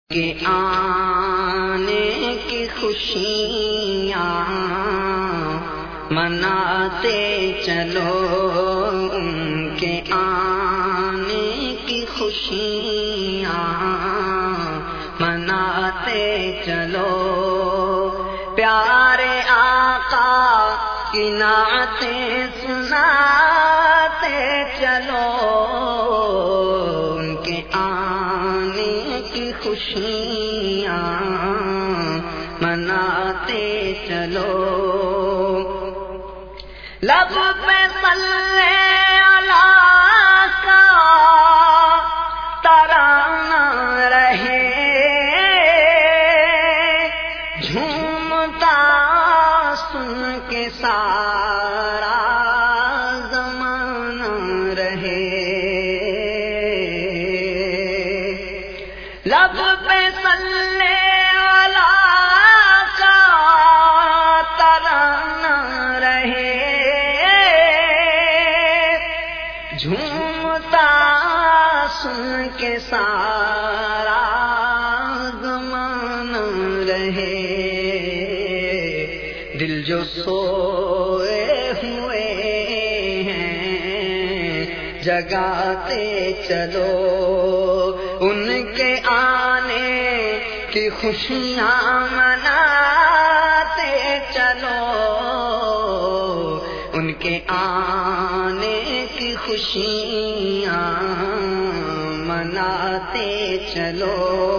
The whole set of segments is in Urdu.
کے آنے کی خوشیاں مناتے چلو، ان کے آنے کی خوشیاں مناتے چلو، پیارے آقا کی نعتیں سناتے چلو، ان کے آنے کی خوشیاں مناتے چلو، لب پہ صلی اللہ کا ترانہ رہے، جھومتا سن کے سارا زمانہ رہے، لب پہ صلی اللہ کا ترانہ رہے، جھومتا سن کے سارا زمانہ رہے، دل جو سوئے ہوئے ہیں جگاتے چلو، ان کے آنے کی خوشیاں مناتے چلو، ان کے آنے کی خوشیاں مناتے چلو،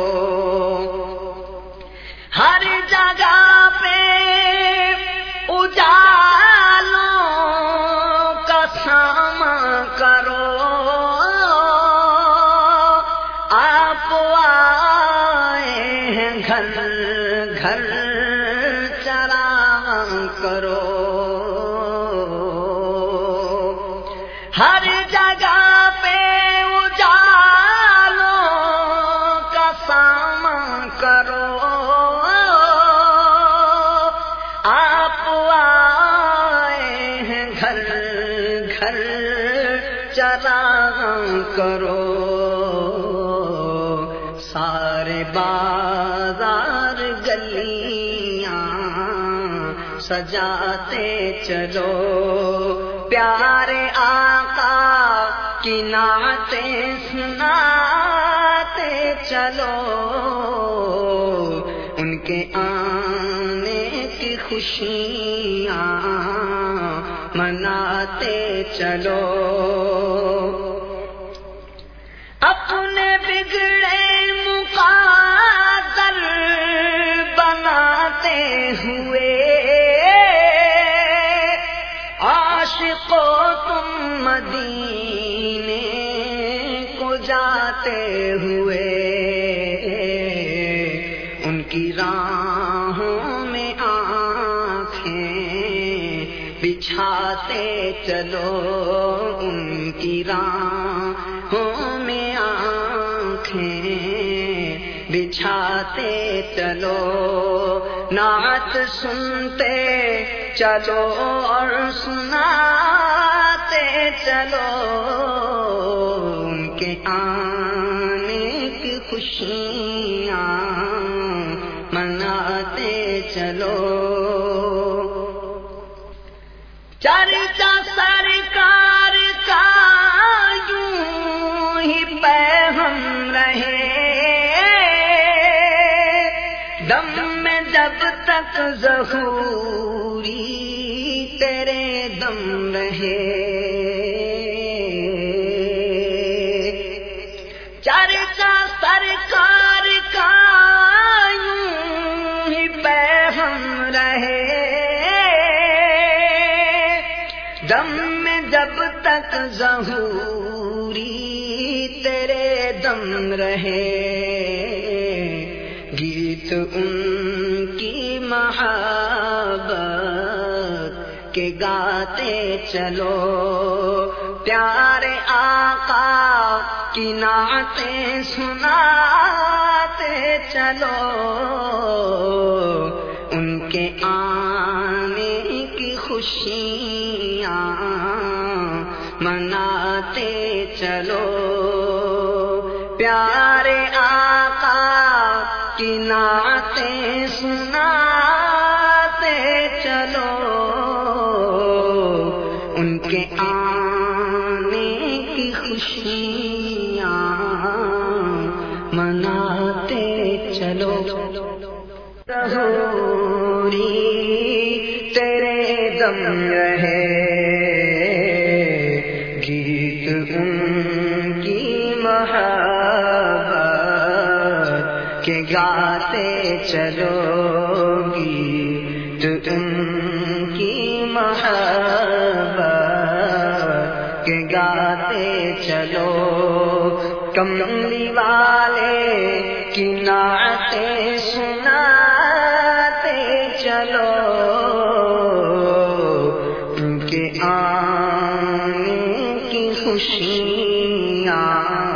ہر جگہ پہ اجالوں کا ساماں کرو، آپ آئے ہیں گھر گھر چراغاں کرو، ہر جگہ پہ اجالوں کا ساماں کرو، آپ آئے ہیں گھر گھر چراغاں کرو، سارے بازار گلیاں سجاتے چلو، پیارے آقا کی نعتیں سناتے چلو، ان کے آنے کی خوشیاں مناتے چلو، اپنے بگڑے مقدر بناتے ہوئے، عاشقوں تم مدینے کو جاتے ہوئے، ان کی راہوں میں آنکھیں بچھاتے چلو، ان کی راہوں میں آنکھیں بچھاتے چلو، نعت سنتے چلو اور سناتے چلو، ان کے آنے کی خوشیاں مناتے چلو، چرچا سرکار کا یوں ہی پیغام رہے، دم میں جب تک ظہوری تیرے دم رہے، چرچا سرکار کا یوں ہی پیغام رہے، دم میں جب تک ظہوری تیرے دم رہے، گیت ان کی محبت کے گاتے چلو، پیارے آقا کی نعتیں سناتے چلو، ان کے آنے کی خوشیاں مناتے چلو، پیارے آقا کی نعتیں سناتے چلو، ان کے آنے کی خوشیاں مناتے چلو۔ ظہوری تیرے دم رہے گیت ان کی محبت کے گاتے چلو، گیت ان کی محبت کے گاتے چلو۔ کملی والے کی نعتیں سناتے چلو، ان کے آنے کی خوشیاں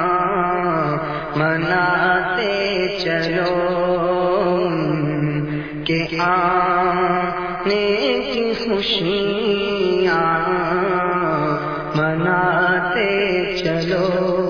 مناتے چلو، ان کے آنے کی خوشیاں مناتے چلو۔